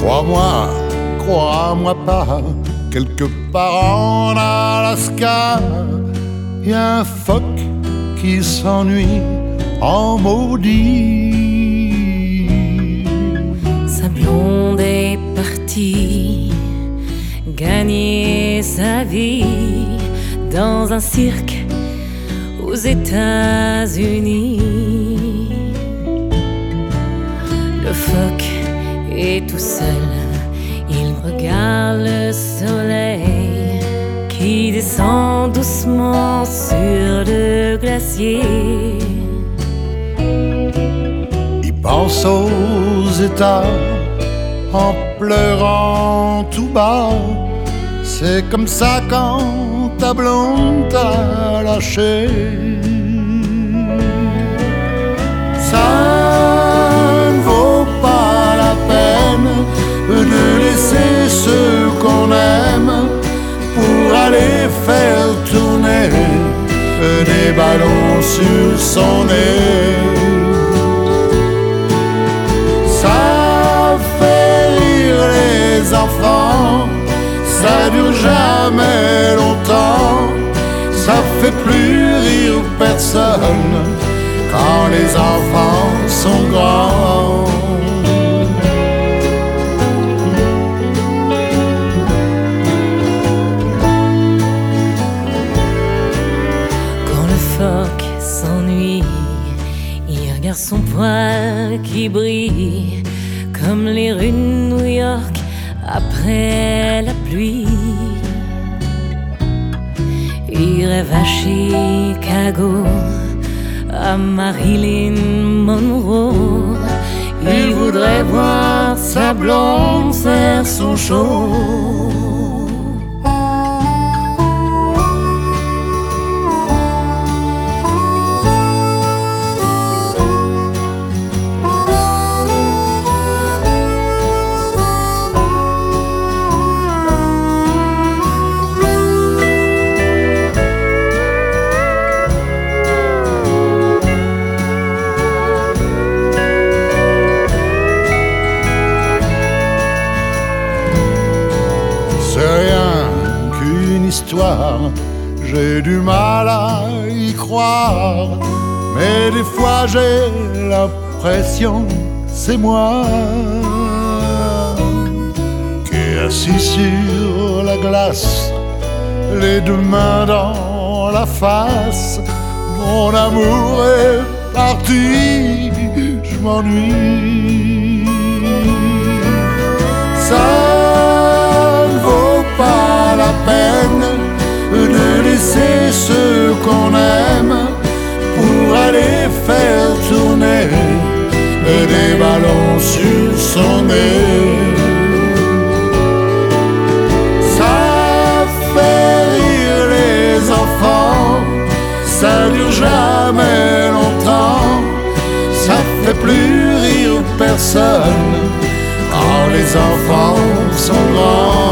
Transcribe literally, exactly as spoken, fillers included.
Crois-moi, crois-moi pas, quelque part en Alaska, y a un phoque qui s'ennuie en maudit. Sa blonde est partie gagner sa vie dans un cirque aux États-Unis. Le phoque est tout seul, il regarde le soleil qui descend doucement sur le glacier. Il pense aux États en pleurant tout bas. C'est comme ça quand ta blonde t'a lâché. Ça ne vaut pas la peine de laisser ceux qu'on aime pour aller faire tourner des ballons sur son nez. Ça fait rire les enfants, ça dure jamais longtemps, ça fait plus rire personne quand les enfants sont grands. Quand le phoque s'ennuie, il regarde son poil qui brille comme les rues de New York après la pluie. Il rêve à Chicago, à Marilyn Monroe. Il voudrait voir sa blonde faire son show. C'est rien qu'une histoire, j'ai du mal à y croire, mais des fois j'ai l'impression c'est moi qui est assis sur la glace, les deux mains dans la face. Mon amour est parti, je m'ennuie. Ça pas la peine de laisser ceux qu'on aime pour aller faire tourner des ballons sur son nez. Ça fait rire les enfants, ça dure jamais longtemps, ça fait plus rire personne quand les enfants sont grands.